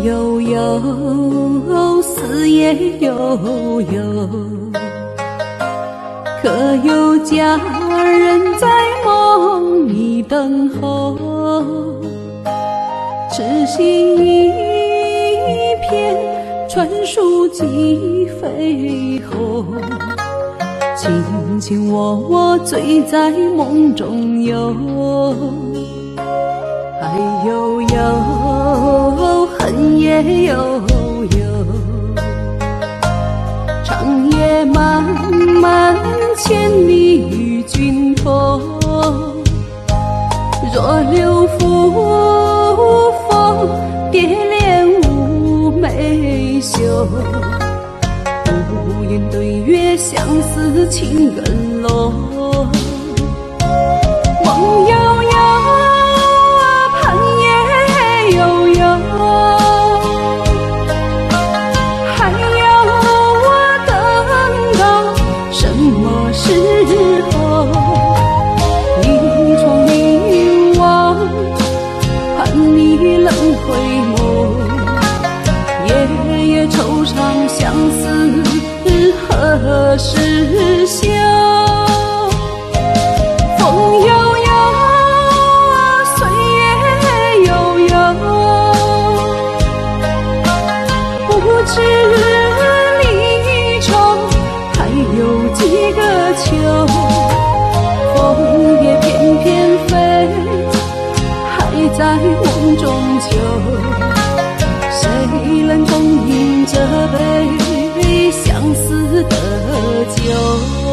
悠悠，思也悠悠，可有佳人在梦里等候？痴心一片，传书寄飞后，卿卿我我醉在梦中游。爱悠悠，恨也悠悠，长夜漫漫，千里与君同。若留芙风，蝶恋妩媚羞。无言对月，相思情更浓。梦悠悠，盼也悠悠，还要我等到什么时候？一窗凝望，盼你冷回眸。夜夜惆怅，相思何时休？风悠悠，岁月悠悠，不知离愁还有几个秋。枫叶翩翩飞，还在梦中求。谁能共饮这杯相思的酒？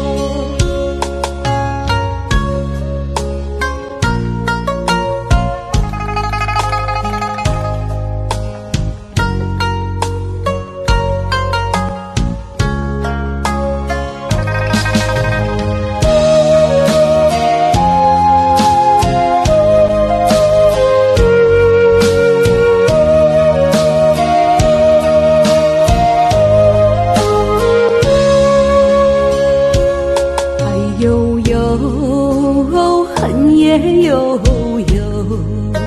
悠悠，恨也悠悠，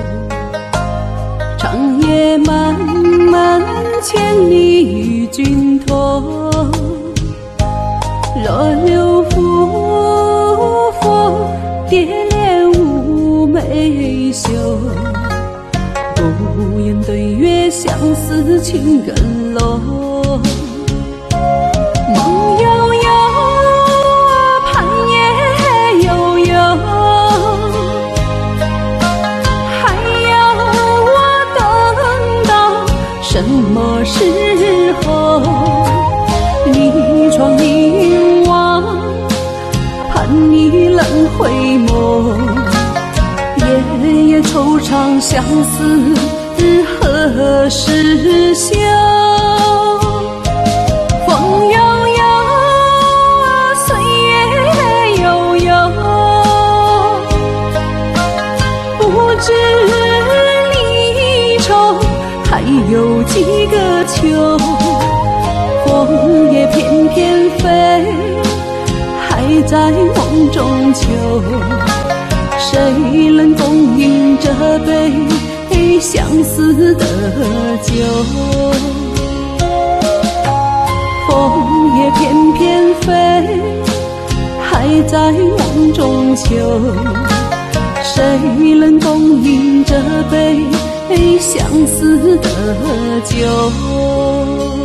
长夜漫漫，千里与君同。若留芙风，蝶恋妩媚羞。无言对月，相思情更浓。梦悠悠，什么时候？一窗凝望，盼你冷回眸。夜夜惆怅，相思何时休？风悠悠，岁月悠悠，不知离愁还有几个秋。枫叶翩翩飞，还在梦中求。谁能共饮这杯相思的酒？枫叶翩翩飞，还在梦中求。谁能共饮这杯相思的酒？